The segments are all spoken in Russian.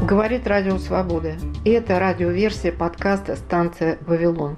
Говорит Радио Свобода. И это радиоверсия подкаста «Станция Вавилон».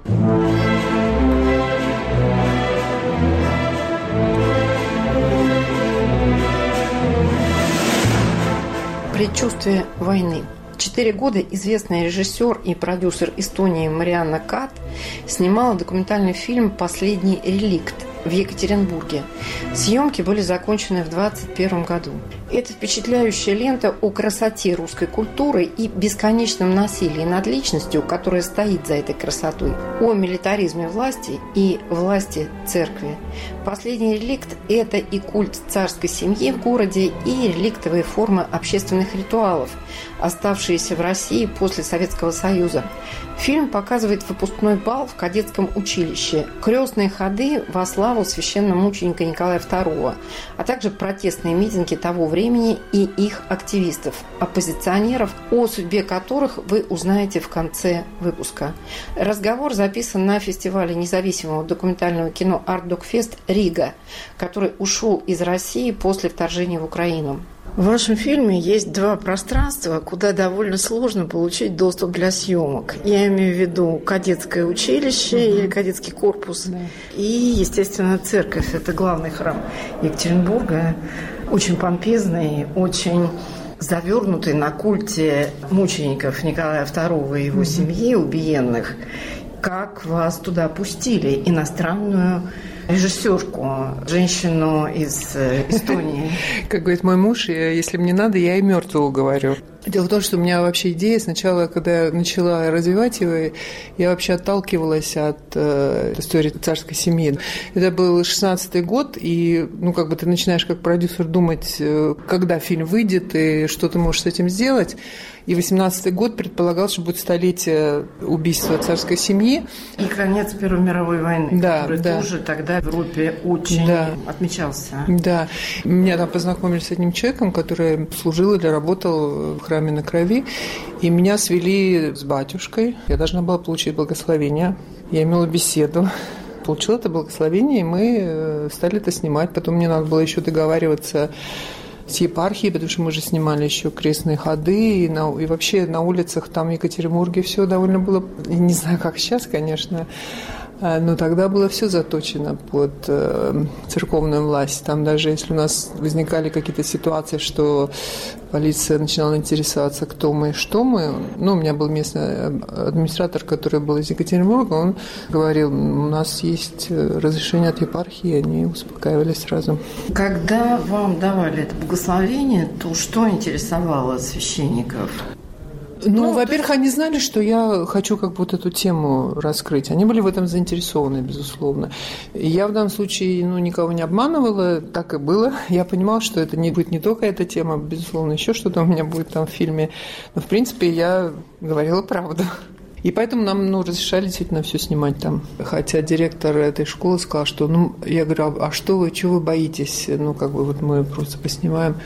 Предчувствие войны. 4 года известный режиссер и продюсер Эстонии Марианна Кат снимала документальный фильм «Последний реликт» в Екатеринбурге. Съемки были закончены в 2021 году. Это впечатляющая лента о красоте русской культуры и бесконечном насилии над личностью, которая стоит за этой красотой, о милитаризме власти и власти церкви. «Последний реликт» – это и культ царской семьи в городе, и реликтовые формы общественных ритуалов, оставшиеся в России после Советского Союза. Фильм показывает выпускной бал в кадетском училище, крестные ходы во славу священномученика Николая II, а также протестные митинги того времени и их активистов, оппозиционеров, о судьбе которых вы узнаете в конце выпуска. Разговор записан на фестивале независимого документального кино «Артдокфест Рига», который ушел из России после вторжения в Украину. В вашем фильме есть 2 пространства, куда довольно сложно получить доступ для съемок. Я имею в виду кадетское училище или кадетский корпус. И, естественно, церковь. Это главный храм Екатеринбурга. Очень помпезный, очень завернутый на культе мучеников Николая II и его семьи, убиенных. Как вас туда пустили, иностранную режиссерку, женщину из Эстонии? Как говорит мой муж, если мне надо, я и мертвого говорю. Дело в том, что у меня вообще идея сначала, когда я начала развивать его, я вообще отталкивалась от истории царской семьи. Это был 16-й год, и ты начинаешь как продюсер думать, когда фильм выйдет и что ты можешь с этим сделать. И 18-й год предполагал, что будет столетие убийства царской семьи. И конец Первой мировой войны, который тоже тогда в Европе очень отмечался. Да. Меня там познакомили с одним человеком, который служил или работал в храме на Крови. И меня свели с батюшкой. Я должна была получить благословение. Я имела беседу. Получила это благословение, и мы стали это снимать. Потом мне надо было еще договариваться с епархией, потому что мы же снимали еще крестные ходы, и вообще на улицах там в Екатеринбурге все довольно было, не знаю, как сейчас, конечно, но тогда было все заточено под церковную власть. Там даже если у нас возникали какие-то ситуации, что полиция начинала интересоваться, кто мы и что мы. У меня был местный администратор, который был из Екатеринбурга, он говорил, у нас есть разрешение от епархии, и они успокаивались сразу. Когда вам давали это благословение, то что интересовало священников? Во-первых, они знали, что я хочу эту тему раскрыть. Они были в этом заинтересованы, безусловно. Я в данном случае никого не обманывала, так и было. Я понимала, что это не будет не только эта тема, безусловно, еще что-то у меня будет там в фильме. Но, в принципе, я говорила правду. И поэтому нам разрешали действительно все снимать там. Хотя директор этой школы сказал, что, я говорю, а что вы, чего вы боитесь? Мы просто поснимаем.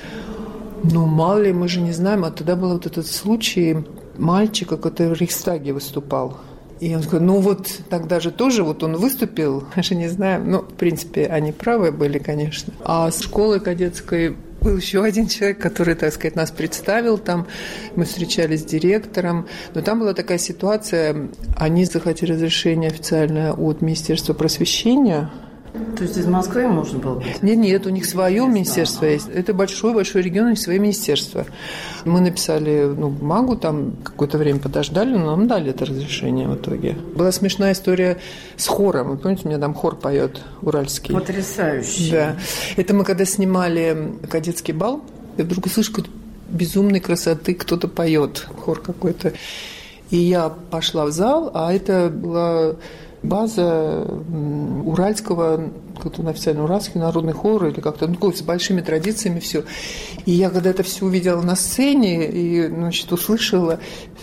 Мало ли, мы же не знаем. А тогда был этот случай мальчика, который в Рейхстаге выступал. И он сказал, тогда же тоже он выступил. Мы же не знаем. В принципе, они правы были, конечно. А с школы кадетской был еще один человек, который, нас представил. Там мы встречались с директором. Но там была такая ситуация. Они захотели разрешение официальное от Министерства просвещения. То есть из Москвы можно было? Нет, у них свое министерство есть. Это большой-большой регион, у них свое министерство. Мы написали бумагу, там какое-то время подождали, но нам дали это разрешение в итоге. Была смешная история с хором. Вы помните, у меня там хор поет уральский. Потрясающе. Да. Это мы когда снимали кадетский бал, я вдруг услышала какой-то безумной красоты, кто-то поет, хор какой-то. И я пошла в зал, а это была база уральского, как-то официально уральский народный хор или как-то, с большими традициями все. И я когда это все увидела на сцене и, услышала,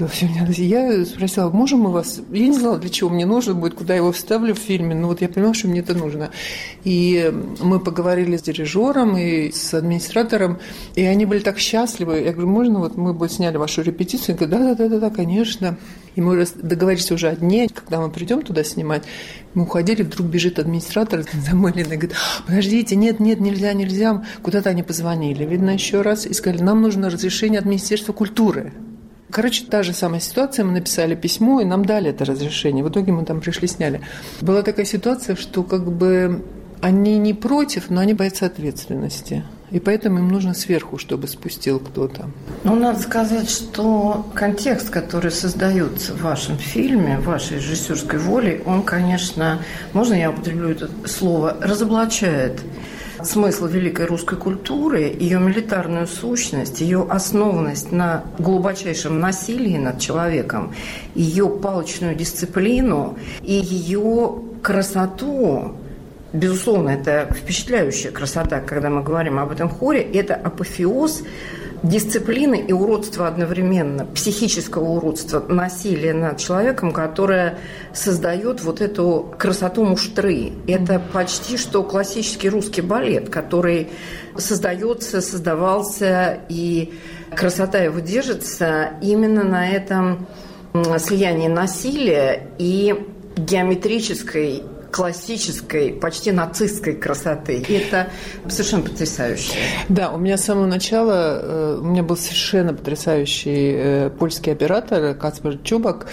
я спросила, можем мы вас... Я не знала, для чего мне нужно будет, куда я его вставлю в фильме, но я поняла, что мне это нужно. И мы поговорили с дирижером и с администратором, и они были так счастливы. Я говорю, можно мы сняли вашу репетицию? Они говорят, да, конечно. И мы договорились уже о дне, когда мы придем туда снимать. Мы уходили, вдруг бежит администратор замыленный, говорит, подождите, нет, нельзя. Куда-то они позвонили, видно, еще раз, и сказали, нам нужно разрешение от Министерства культуры. Короче, та же самая ситуация, мы написали письмо, и нам дали это разрешение. В итоге мы там пришли, сняли. Была такая ситуация, что как бы они не против, но они боятся ответственности. И поэтому им нужно сверху, чтобы спустил кто-то. Ну, надо сказать, что контекст, который создается в вашем фильме, вашей режиссерской волей, он, конечно, можно я употреблю это слово, разоблачает смысл великой русской культуры, ее милитарную сущность, ее основанность на глубочайшем насилии над человеком, ее палочную дисциплину и ее красоту. Безусловно, это впечатляющая красота, когда мы говорим об этом хоре. Это апофеоз дисциплины и уродства одновременно, психического уродства, насилия над человеком, которое создает вот эту красоту муштры. Это почти что классический русский балет, который создавался, и красота его держится именно на этом слиянии насилия и геометрической, классической, почти нацистской красоты. И это совершенно потрясающе. Да, у меня с самого начала, у меня был совершенно потрясающий польский оператор Кацпер Чубак.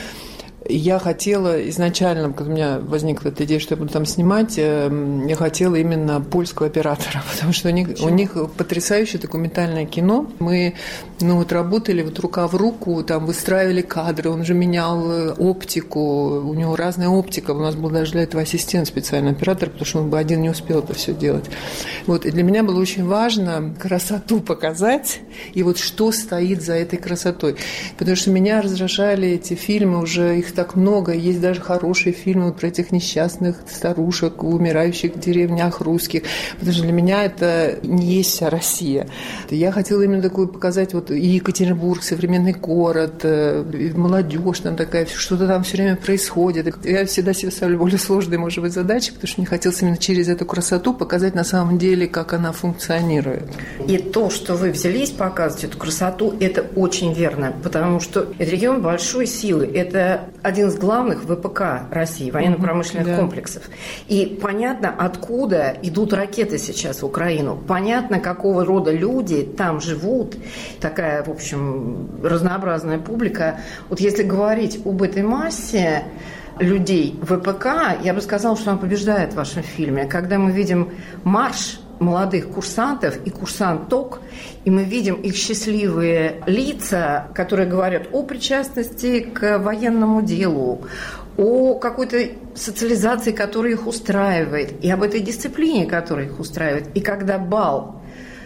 Я хотела изначально, когда у меня возникла эта идея, что я буду там снимать, я хотела именно польского оператора, потому что у них потрясающее документальное кино. Мы работали рука в руку, там выстраивали кадры, он же менял оптику, у него разная оптика, у нас был даже для этого ассистент, специальный оператор, потому что он бы один не успел это все делать. И для меня было очень важно красоту показать, и что стоит за этой красотой. Потому что меня раздражали эти фильмы, уже их так много, есть даже хорошие фильмы про этих несчастных старушек, умирающих в деревнях русских, потому что для меня это не есть вся Россия. Я хотела именно такую показать и Екатеринбург, современный город, и молодежь там такая, что-то там все время происходит. Я всегда себе ставлю более сложные, может быть, задачи, потому что мне хотелось именно через эту красоту показать на самом деле, как она функционирует. И то, что вы взялись показывать эту красоту, это очень верно, потому что это регион большой силы, это один из главных ВПК России, военно-промышленных комплексов. И понятно, откуда идут ракеты сейчас в Украину. Понятно, какого рода люди там живут. Такая, в общем, разнообразная публика. Если говорить об этой массе людей ВПК, я бы сказала, что она побеждает в вашем фильме. Когда мы видим марш молодых курсантов и курсанток, и мы видим их счастливые лица, которые говорят о причастности к военному делу, о какой-то социализации, которая их устраивает, и об этой дисциплине, которая их устраивает. И когда бал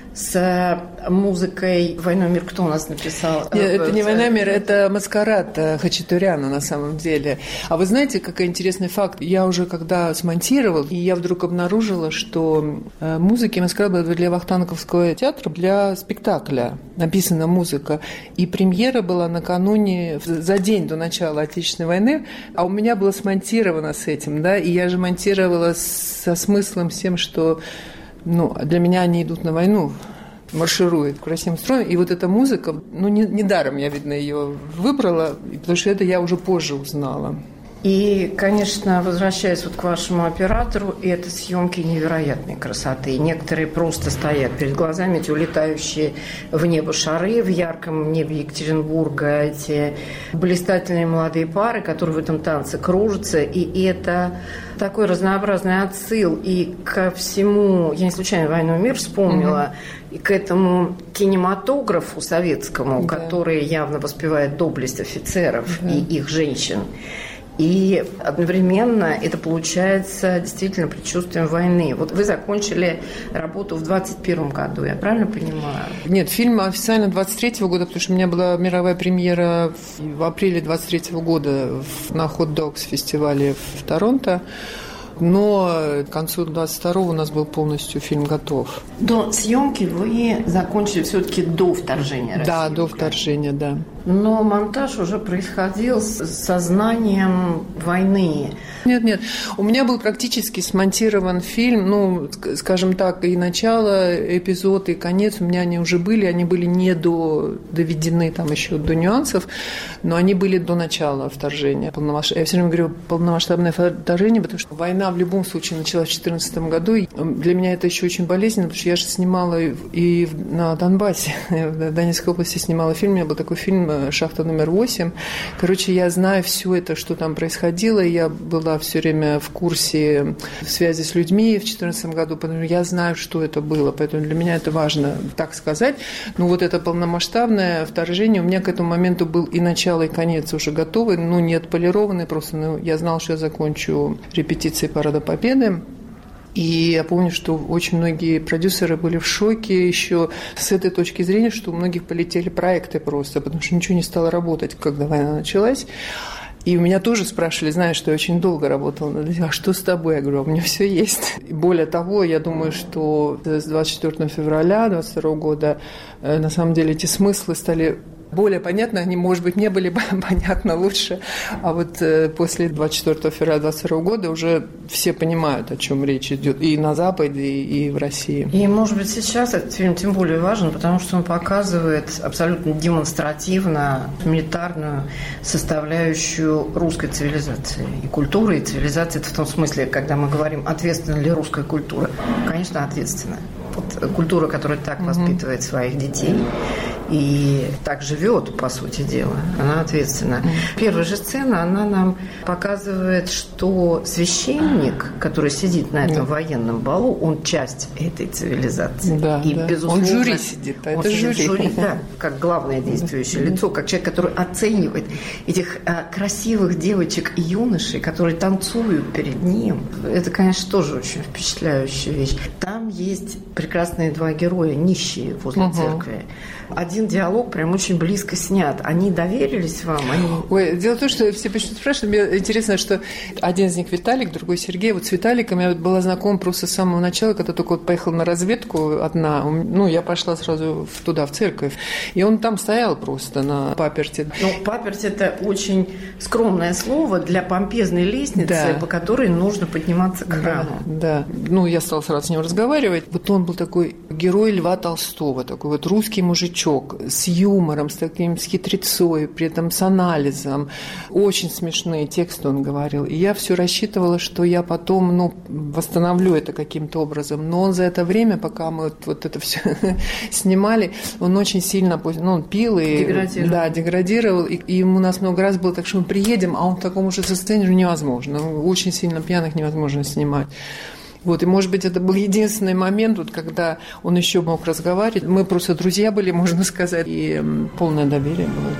с музыкой «Война и мир» кто у нас написал? Нет, это не «Война и мир», это «Маскарад» Хачатуряна на самом деле. А вы знаете, какой интересный факт? Я уже когда смонтировал, и я вдруг обнаружила, что музыки «Маскарад» была для Вахтанговского театра, для спектакля написана музыка. И премьера была накануне, за день до начала Отечественной войны, а у меня было смонтировано с этим, да, и я же монтировала со смыслом всем, что для меня они идут на войну, маршируют красивым строем. И эта музыка, недаром я, видно, ее выбрала, потому что это я уже позже узнала. И, конечно, возвращаясь к вашему оператору, это съемки невероятной красоты. Некоторые просто стоят перед глазами, эти улетающие в небо шары в ярком небе Екатеринбурга, эти блистательные молодые пары, которые в этом танце кружатся. И это такой разнообразный отсыл и ко всему, я не случайно «Войну и мир» вспомнила, и к этому кинематографу советскому, который явно воспевает доблесть офицеров и их женщин. И одновременно это получается действительно предчувствием войны. Вы закончили работу в 2021 году, я правильно понимаю? Нет, фильм официально 23-го года, потому что у меня была мировая премьера в апреле 23-го года на Hot Dogs фестивале в Торонто. Но к концу 22-го у нас был полностью фильм готов. До съемки вы закончили все-таки до вторжения России? Да, до вторжения, да. Но монтаж уже происходил с сознанием войны. Нет. У меня был практически смонтирован фильм, скажем так, и начало, эпизод, и конец. У меня они уже были, они были не доведены там еще до нюансов, но они были до начала вторжения. Я все время говорю полномасштабное вторжение, потому что война в любом случае началась в 2014 году. И для меня это еще очень болезненно, потому что я же снимала и на Донбассе, в Донецкой области снимала фильм. У меня был такой фильм районом, шахта номер 8. Короче, я знаю все это, что там происходило. Я была все время в курсе связи с людьми в 2014 году, потому что я знаю, что это было. Поэтому для меня это важно так сказать. Но вот это полномасштабное вторжение, у меня к этому моменту был и начало, и конец уже готовы, не отполированный просто. Я знала, что я закончу репетиции Парада Победы. И я помню, что очень многие продюсеры были в шоке еще с этой точки зрения, что у многих полетели проекты просто, потому что ничего не стало работать, когда война началась. И у меня тоже спрашивали, знаешь, что я очень долго работала над этим, а что с тобой? Я говорю, у меня все есть. И более того, я думаю, что с 24 февраля 2022 года на самом деле эти смыслы стали более понятно, они, может быть, не были понятны лучше, а вот после 24 февраля 2022 года уже все понимают, о чем речь идет и на Западе, и в России. И, может быть, сейчас этот фильм тем более важен, потому что он показывает абсолютно демонстративно милитарную составляющую русской цивилизации. И культуры, и цивилизации, это в том смысле, когда мы говорим, ответственна ли русская культура. Конечно, ответственна. Вот культура, которая так воспитывает своих детей и так живет, по сути дела, она ответственна. Первая же сцена, она нам показывает, что священник, который сидит на этом военном балу, он часть этой цивилизации. Да, и, безусловно, он в жюри сидит, он это сидит жюри. Да, как главное действующее лицо, как человек, который оценивает этих красивых девочек и юношей, которые танцуют перед ним. Это, конечно, тоже очень впечатляющая вещь. Там есть прекрасные два героя, нищие возле церкви. Один диалог прям очень близко снят. Они доверились вам? Ой, дело в том, что все почему-то спрашивают. Мне интересно, что один из них Виталик, другой Сергей. Вот с Виталиком я была знакома просто с самого начала, когда только вот поехала на разведку одна. Я пошла сразу туда, в церковь. И он там стоял просто на паперти. Паперти – это очень скромное слово для помпезной лестницы, по которой нужно подниматься к храму. Да. Я стала сразу с ним разговаривать. Вот он был такой герой Льва Толстого, такой вот русский мужичок, с юмором, с хитрецой, при этом с анализом. Очень смешные тексты он говорил. И я все рассчитывала, что я потом, восстановлю это каким-то образом. Но он за это время, пока мы вот это все снимали, он очень сильно, он пил и деградировал. И у нас много раз было так, что мы приедем, а он в таком уже состоянии невозможно. Очень сильно пьяных невозможно снимать. И, может быть, это был единственный момент, когда он еще мог разговаривать. Мы просто друзья были, можно сказать, и полное доверие было.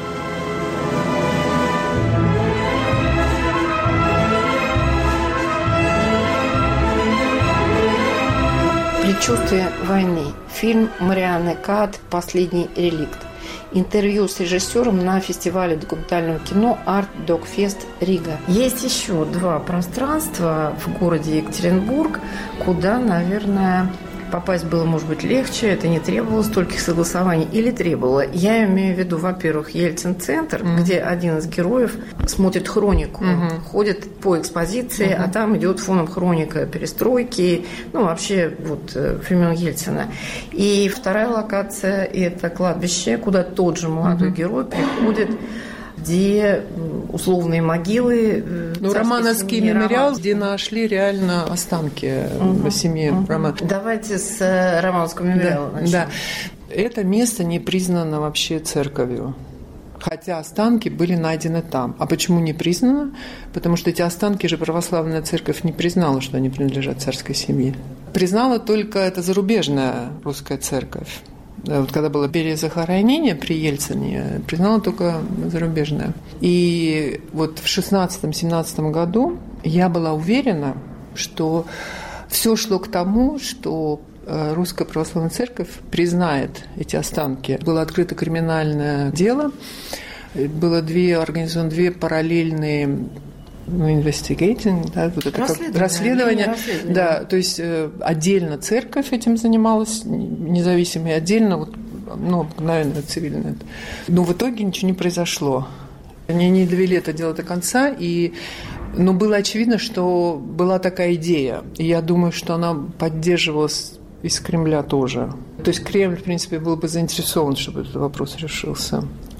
«Предчувствие войны». Фильм Марианны Кат «Последний реликт». Интервью с режиссером на фестивале документального кино «Арт Докфест Рига». Есть еще два пространства в городе Екатеринбург, куда, наверное, попасть было, может быть, легче, это не требовало стольких согласований или требовало. Я имею в виду, во-первых, Ельцин-центр, где один из героев смотрит хронику, ходит по экспозиции, а там идет фоном хроника перестройки, вообще времен Ельцина. И вторая локация – это кладбище, куда тот же молодой герой приходит, где условные могилы. Романовский мемориал, где нашли реально останки семьи Романовых. Давайте с Романовского мемориала начнем. Да. Это место не признано вообще церковью. Хотя останки были найдены там. А почему не признано? Потому что эти останки же православная церковь не признала, что они принадлежат царской семье. Признала только эта зарубежная русская церковь. Когда было перезахоронение при Ельцине, признала только зарубежная. И в 16-17 году я была уверена, что все шло к тому, что Русская Православная Церковь признает эти останки. Было открыто криминальное дело, было организованы две параллельные investigating, расследование. Да, то есть отдельно церковь этим занималась, независимо, и отдельно обыкновенная цивильная. Но в итоге ничего не произошло. Они не довели это дело до конца, но было очевидно, что была такая идея. И я думаю, что она поддерживалась из Кремля тоже. То есть Кремль, в принципе, был бы заинтересован, чтобы этот вопрос решился.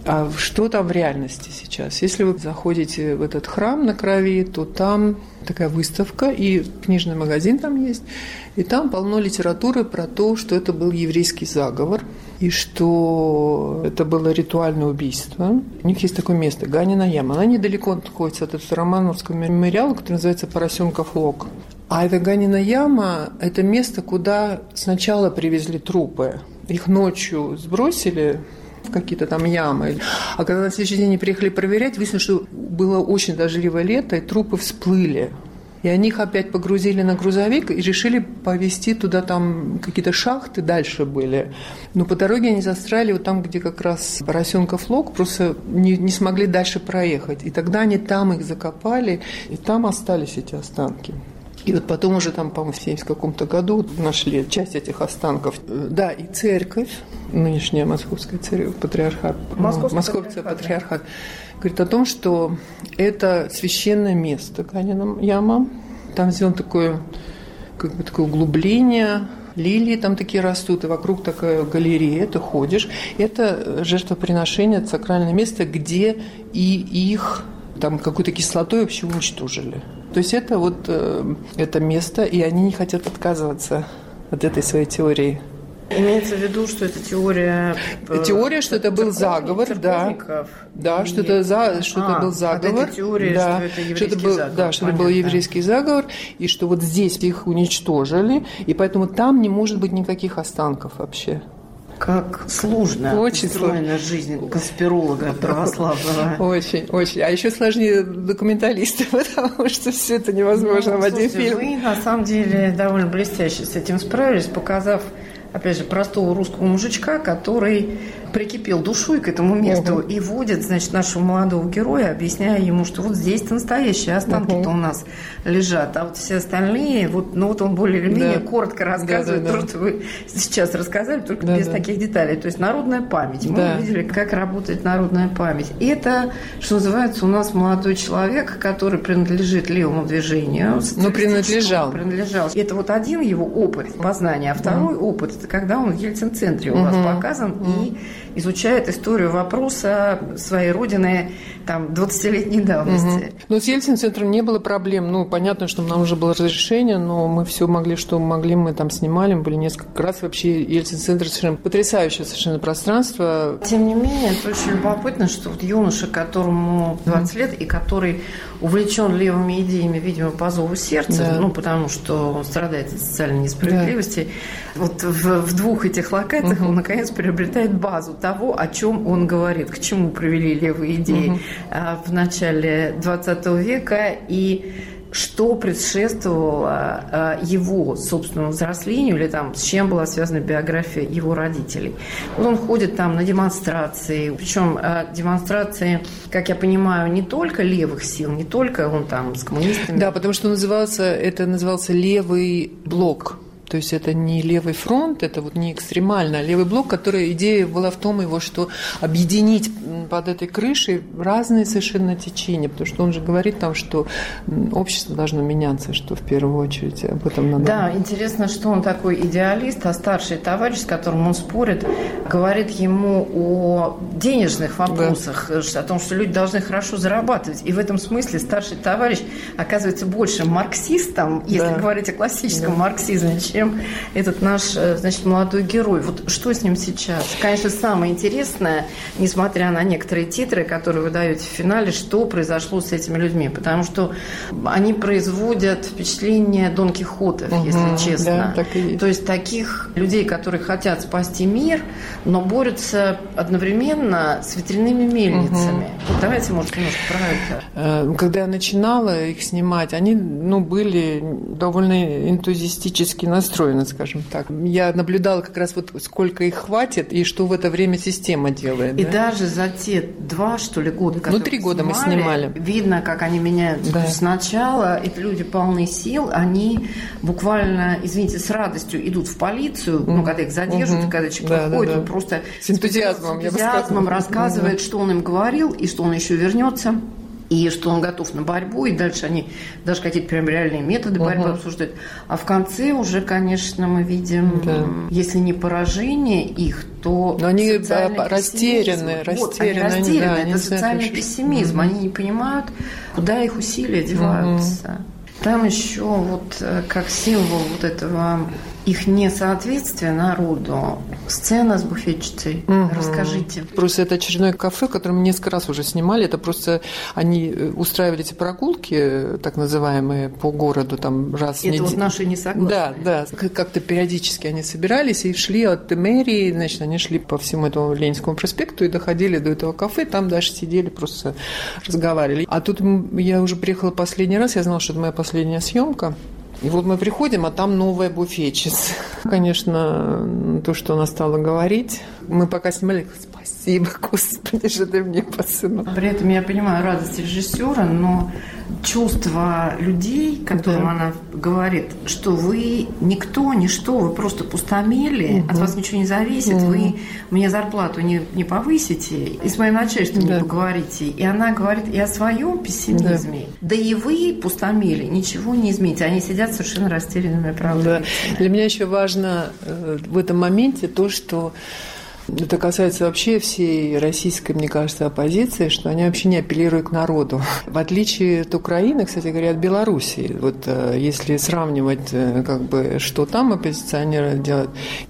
А что там в реальности сейчас? Если вы заходите в этот храм на Крови, то там такая выставка, и книжный магазин там есть, и там полно литературы про то, что это был еврейский заговор, и что это было ритуальное убийство. У них есть такое место, Ганина яма. Она недалеко находится от этого Романовского мемориала, который называется «Поросенков лог». А эта Ганина яма – это место, куда сначала привезли трупы. Их ночью сбросили в какие-то там ямы. А когда на следующий день они приехали проверять, выяснилось, что было очень дождливое лето, и трупы всплыли. И они их опять погрузили на грузовик и решили повезти туда, там какие-то шахты дальше были. Но по дороге они застряли вот там, где как раз Поросенков лог, просто не смогли дальше проехать. И тогда они там их закопали, и там остались эти останки. И вот потом уже там, по-моему, в 70 каком-то году нашли часть этих останков. Да, и церковь, нынешняя Московская церковь, патриархат, Московский патриархат, говорит о том, что это священное место, Ганина яма. Там сделано такое, как бы такое углубление, лилии там такие растут, и вокруг такая галерея, ты ходишь. Это жертвоприношение, сакральное место, где и их там какой-то кислотой вообще уничтожили. То есть это вот это место, и они не хотят отказываться от этой своей теории. Имеется в виду, что это теория... Теория, что это был заговор, да. Да, что это был заговор. Это теория, да, что это еврейский заговор. Да, что это был еврейский заговор, и что вот здесь их уничтожили, и поэтому там не может быть никаких останков вообще. Как сложно устроена жизнь конспиролога православного. Очень, очень. А еще сложнее документалиста, потому что все это невозможно в один фильм. Вы, на самом деле, довольно блестяще с этим справились, показав, опять же, простого русского мужичка, который прикипел душой к этому месту и водит, значит, нашего молодого героя, объясняя ему, что вот здесь-то настоящие останки-то у нас лежат, а вот все остальные, вот, ну вот он более или менее коротко рассказывает то, что вы сейчас рассказали, только без таких деталей. То есть народная память. Мы увидели, как работает народная память. И это, что называется, у нас молодой человек, который принадлежит левому движению. Ну, принадлежал. И это вот один его опыт познания, а второй опыт, это когда он в Ельцин-центре у вас показан и изучает историю вопроса своей родины там 20-летней давности. Но с Ельцин-центром не было проблем. Ну, понятно, что нам уже было разрешение, но мы все могли, что могли, мы там снимали. Мы были несколько раз. Вообще Ельцин-центр совершенно потрясающее совершенно пространство. Тем не менее, это очень любопытно, что вот юноша, которому 20 лет и который увлечен левыми идеями, видимо, по зову сердца, ну, потому что он страдает от социальной несправедливости, вот в двух этих локациях он, наконец, приобретает базу того, о чем он говорит, к чему привели левые идеи в начале 20 века и что предшествовало его собственному взрослению или там с чем была связана биография его родителей. Вот он ходит там на демонстрации, причем демонстрации, как я понимаю, не только левых сил, не только он там с коммунистами. Да, потому что это назывался левый блок. То есть это не левый фронт, это вот не экстремально, а левый блок, который идея была в том его, что объединить под этой крышей разные совершенно течения, потому что он же говорит там, что общество должно меняться, что в первую очередь об этом надо. Да, интересно, что он такой идеалист, а старший товарищ, с которым он спорит, говорит ему о денежных вопросах, о том, что люди должны хорошо зарабатывать. И в этом смысле старший товарищ оказывается больше марксистом, если говорить о классическом марксизме, чем этот наш, значит, молодой герой. Вот что с ним сейчас? Конечно, самое интересное, несмотря на некоторые титры, которые вы даете в финале, что произошло с этими людьми. Потому что они производят впечатление Дон Кихотов, если честно. Да, так и есть. То есть таких людей, которые хотят спасти мир, но борются одновременно с ветряными мельницами. Вот давайте, может, немножко про это. Когда я начинала их снимать, они были довольно энтузиастически настроены, скажем так. Я наблюдала как раз вот сколько их хватит и что в это время система делает. И даже за те 2, что ли, года, которые 3 года мы снимали. Видно, как они меняются. То есть сначала эти люди полны сил, они буквально, извините, с радостью идут в полицию, ну, когда их задерживают, когда человек приходит, он просто с энтузиазмом рассказывает, что он им говорил и что он еще вернется. и что он готов на борьбу, и дальше они даже какие-то прям реальные методы борьбы обсуждают. А в конце уже, конечно, мы видим, если не поражение их, то но они растеряны. Это социальный пессимизм. Они не понимают, куда их усилия деваются. Там еще вот как символ вот этого их несоответствия народу сцена с буфетчицей. Расскажите. Просто это очередное кафе, которое мы несколько раз уже снимали. Это просто они устраивали эти прогулки, так называемые, по городу там раз в неделю. Это вот наши несогласные. Да. Как-то периодически они собирались и шли от мэрии, значит, они шли по всему этому Ленинскому проспекту и доходили до этого кафе, там даже сидели, просто разговаривали. А тут я уже приехала последний раз, я знала, что это моя последняя съемка. И вот мы приходим, а там новая буфетчица. Конечно, то, что она стала говорить, мы пока снимали, спасибо, Господи, что ты мне посылал. При этом я понимаю радость режиссера, но чувство людей, которым она говорит, что вы никто, ничто, вы просто пустомели, от вас ничего не зависит, вы мне зарплату не повысите, и с моим начальством не поговорите. И она говорит и о своем пессимизме. Да и вы, пустомели, ничего не измените. Они сидят совершенно растерянными, правда. Да. Для меня еще важно в этом моменте то, что это касается вообще всей российской, мне кажется, оппозиции, что они вообще не апеллируют к народу. В отличие от Украины, кстати говоря, от Белоруссии. Вот если сравнивать, как бы, что там оппозиционеры делают,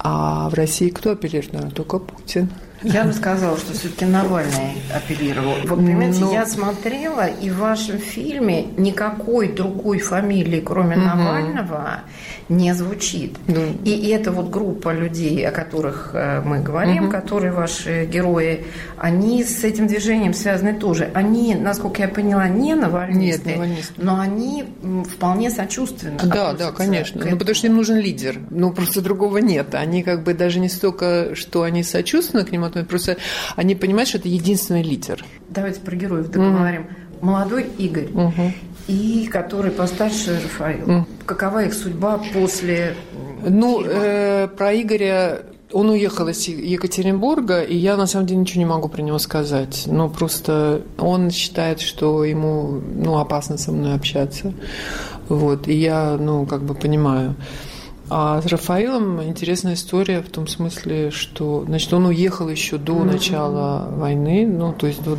а в России кто апеллирует к народу? Только Путин. Я бы сказала, что все-таки Навальный апеллировал. Вот, понимаете, я смотрела, и в вашем фильме никакой другой фамилии, кроме Навального, не звучит. И эта вот группа людей, о которых мы говорим, которые ваши герои, они с этим движением связаны тоже. Они, насколько я поняла, не навальнисты, но они вполне сочувственны. Да, конечно. Ну, потому что им нужен лидер. Ну, просто другого нет. Они как бы даже не столько, что они сочувственны к нему, просто они понимают, что это единственный лидер. Давайте про героев договорим. Молодой Игорь и который постарше Рафаил. Какова их судьба после фильма? Про Игоря... Он уехал из Екатеринбурга, и я, на самом деле, ничего не могу про него сказать. Но просто он считает, что ему опасно со мной общаться. Вот. И я, как бы понимаю. А с Рафаилом интересная история в том смысле, что, значит, он уехал еще до начала войны, то есть до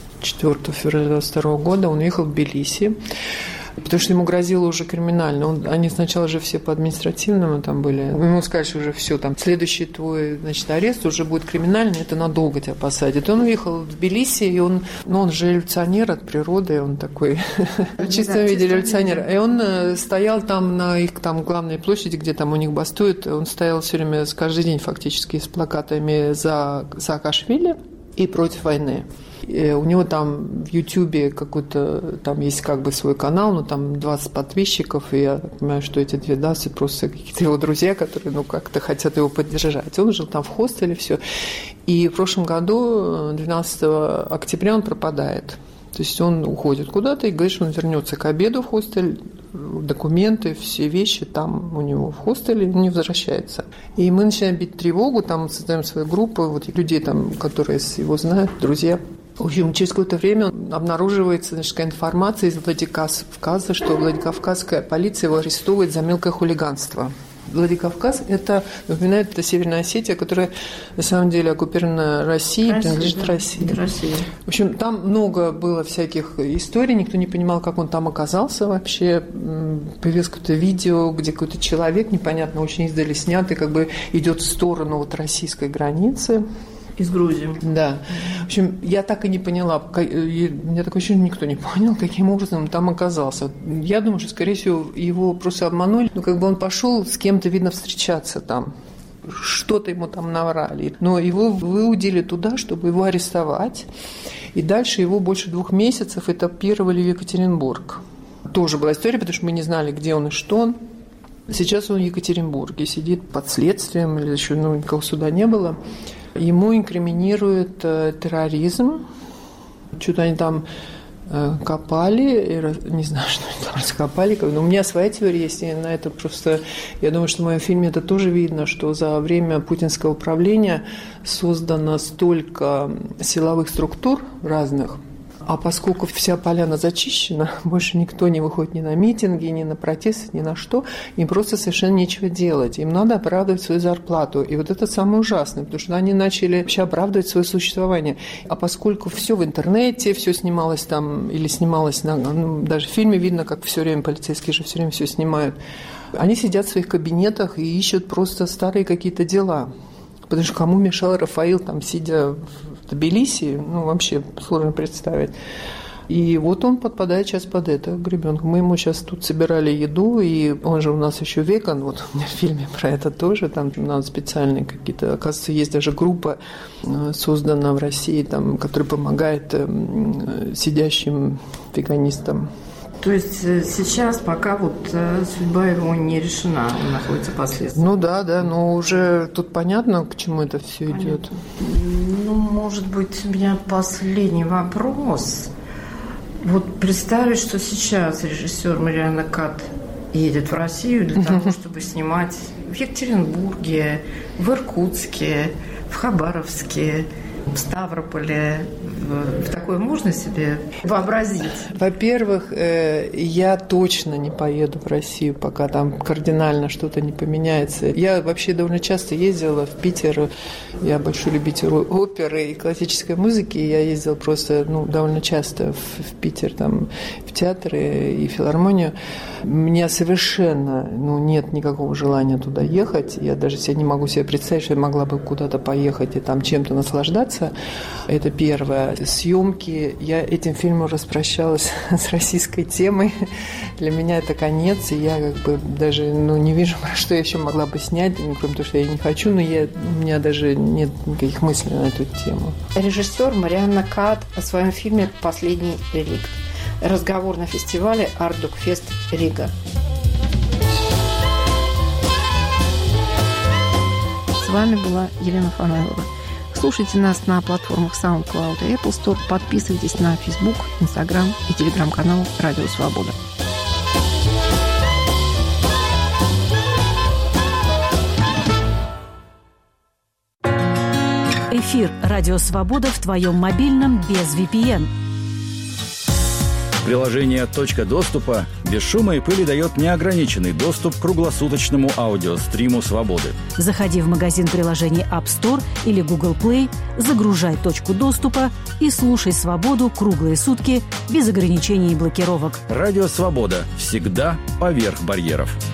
24 февраля 22 года, он уехал в Тбилиси, потому что ему грозило уже криминально. Они сначала же все по административному там были. Ему сказали, что уже все, там, следующий твой, значит, арест уже будет криминальный, это надолго тебя посадят. Он уехал в Тбилиси, и он же революционер от природы, он такой в чистом виде революционер. И он стоял там на их там главной площади, где там у них бастуют, он стоял все время, каждый день фактически с плакатами за Саакашвили и против войны. И у него там в Ютьюбе какой-то, там есть как бы свой канал, там 20 подписчиков, и я понимаю, что эти 20 просто какие-то его друзья, которые, как-то хотят его поддержать. Он жил там в хостеле, все. И в прошлом году, 12 октября, он пропадает. То есть он уходит куда-то и говорит, что он вернется к обеду в хостель, документы, все вещи там у него в хостеле, он не возвращается. И мы начинаем бить тревогу, там создаем свою группу, вот людей, там, которые его знают, друзья. В общем, через какое-то время обнаруживается, значит, такая информация из Владикавказа, что Владикавказская полиция его арестовывает за мелкое хулиганство. Владикавказ – это, напоминает, это Северная Осетия, которая на самом деле оккупирована Россией, принадлежит России. В общем, там много было всяких историй, никто не понимал, как он там оказался вообще. Появилось какое-то видео, где какой-то человек, непонятно, очень издали снятый, как бы идет в сторону вот российской границы. Из Грузии. Да. В общем, я так и не поняла, у меня такое ощущение, никто не понял, каким образом он там оказался. Я думаю, что, скорее всего, его просто обманули. Как бы он пошел с кем-то, видно, встречаться там. Что-то ему там наврали. Но его выудили туда, чтобы его арестовать. И дальше его больше 2 месяцев этапировали в Екатеринбург. Тоже была история, потому что мы не знали, где он и что он. Сейчас он в Екатеринбурге сидит под следствием, или еще никакого суда не было. Ему инкриминируют терроризм. Что-то они там копали, не знаю, что они там раскопали. Но у меня своя теория есть, и на это просто... Я думаю, что в моем фильме это тоже видно, что за время путинского правления создано столько силовых структур разных, А поскольку вся поляна зачищена, больше никто не выходит ни на митинги, ни на протесты, ни на что, им просто совершенно нечего делать. Им надо оправдывать свою зарплату. И вот это самое ужасное, потому что они начали вообще оправдывать свое существование. А поскольку все в интернете, все снималось там, или снималось, даже в фильме видно, как все время полицейские же все время все снимают, они сидят в своих кабинетах и ищут просто старые какие-то дела. Потому что кому мешал Рафаил, там, сидя в Тбилиси, вообще сложно представить. И вот он подпадает сейчас под это, гребенку. Мы ему сейчас тут собирали еду, и он же у нас еще веган, вот у меня в фильме про это тоже, там надо специальные какие-то, оказывается, есть даже группа, создана в России, там, которая помогает сидящим веганистам. То есть сейчас пока вот судьба его не решена, он находится последствия. Да, но уже тут понятно, к чему это все идет. Может быть, у меня последний вопрос. Вот представить, что сейчас режиссер Марианна Кат едет в Россию для того, чтобы снимать в Екатеринбурге, в Иркутске, в Хабаровске, в Ставрополе. В такое можно себе вообразить? Во-первых, я точно не поеду в Россию, пока там кардинально что-то не поменяется. Я вообще довольно часто ездила в Питер. Я большой любитель оперы и классической музыки. Я ездила просто довольно часто в Питер, там, в театры и филармонию. У меня совершенно нет никакого желания туда ехать. Я даже не могу себе представить, что я могла бы куда-то поехать и там чем-то наслаждаться. Это первое. Съемки. Я этим фильмом распрощалась с российской темой. Для меня это конец, и я даже не вижу, что я еще могла бы снять, кроме того, что я не хочу, но у меня даже нет никаких мыслей на эту тему. Режиссер Марианна Кат о своем фильме «Последний реликт». Разговор на фестивале «Артдокфест Рига». С вами была Елена Фанайлова. Слушайте нас на платформах SoundCloud и Apple Store. Подписывайтесь на Facebook, Instagram и телеграм-канал «Радио Свобода». Эфир «Радио Свобода» в твоем мобильном без VPN. Приложение «Точка доступа» без шума и пыли дает неограниченный доступ к круглосуточному аудиостриму «Свободы». Заходи в магазин приложений App Store или Google Play, загружай «Точку доступа» и слушай «Свободу» круглые сутки без ограничений и блокировок. Радио «Свобода» всегда поверх барьеров.